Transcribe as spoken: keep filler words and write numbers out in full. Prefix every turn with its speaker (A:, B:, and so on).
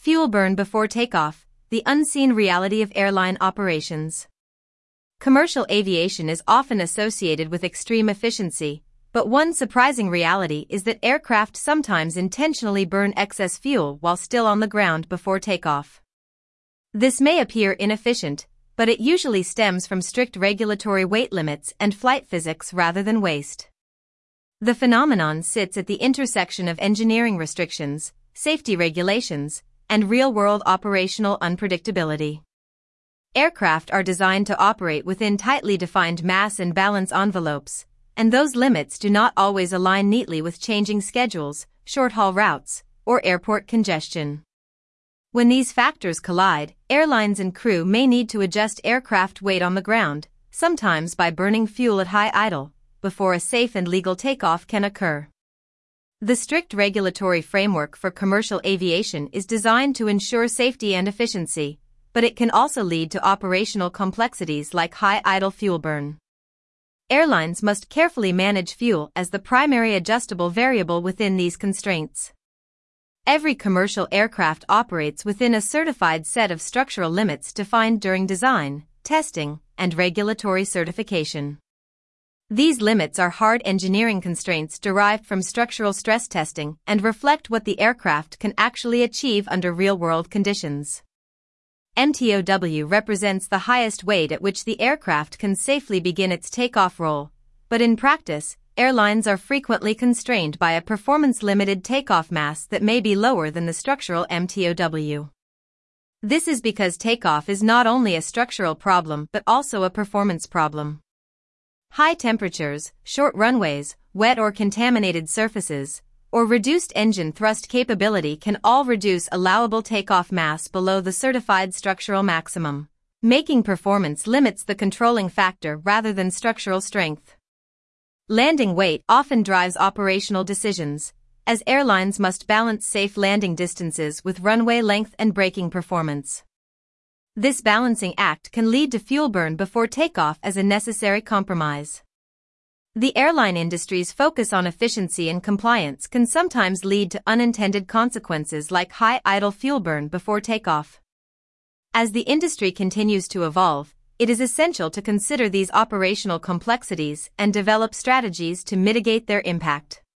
A: Fuel burn before takeoff, the unseen reality of airline operations. Commercial aviation is often associated with extreme efficiency, but one surprising reality is that aircraft sometimes intentionally burn excess fuel while still on the ground before takeoff. This may appear inefficient, but it usually stems from strict regulatory weight limits and flight physics rather than waste. The phenomenon sits at the intersection of engineering restrictions, safety regulations, and real-world operational unpredictability. Aircraft are designed to operate within tightly defined mass and balance envelopes, and those limits do not always align neatly with changing schedules, short-haul routes, or airport congestion. When these factors collide, airlines and crew may need to adjust aircraft weight on the ground, sometimes by burning fuel at high idle, before a safe and legal takeoff can occur. The strict regulatory framework for commercial aviation is designed to ensure safety and efficiency, but it can also lead to operational complexities like high idle fuel burn. Airlines must carefully manage fuel as the primary adjustable variable within these constraints. Every commercial aircraft operates within a certified set of structural limits defined during design, testing, and regulatory certification. These limits are hard engineering constraints derived from structural stress testing and reflect what the aircraft can actually achieve under real-world conditions. M T O W represents the highest weight at which the aircraft can safely begin its takeoff roll, but in practice, airlines are frequently constrained by a performance-limited takeoff mass that may be lower than the structural M T O W. This is because takeoff is not only a structural problem but also a performance problem. High temperatures, short runways, wet or contaminated surfaces, or reduced engine thrust capability can all reduce allowable takeoff mass below the certified structural maximum, making performance limits the controlling factor rather than structural strength. Landing weight often drives operational decisions, as airlines must balance safe landing distances with runway length and braking performance. This balancing act can lead to fuel burn before takeoff as a necessary compromise. The airline industry's focus on efficiency and compliance can sometimes lead to unintended consequences like high idle fuel burn before takeoff. As the industry continues to evolve, it is essential to consider these operational complexities and develop strategies to mitigate their impact.